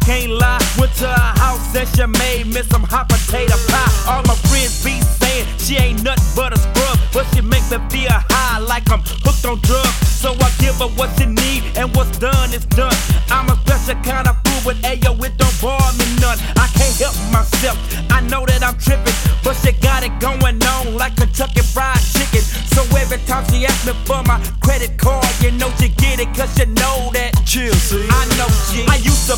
can't lie. Went to her house and she made me some hot potato pie. All my friends be saying she ain't nothing but a scrub, but she make me feel high like I'm hooked on drugs. So I give her what she need, and what's done is done. I'm a special kind of fool, but ayo, it don't bore me none. I can't help myself, I know that I'm tripping, but she got it going on like Kentucky Fried Chicken. So every time she asks me for my credit card, you know she get it, cause she know that. Chill, see? I know she. I used to